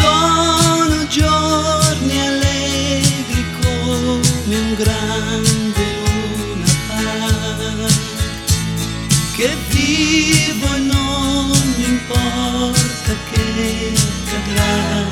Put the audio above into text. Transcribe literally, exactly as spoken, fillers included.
Sono giorni allegri come un grande luna par, che vivo e non mi importa che accadrà.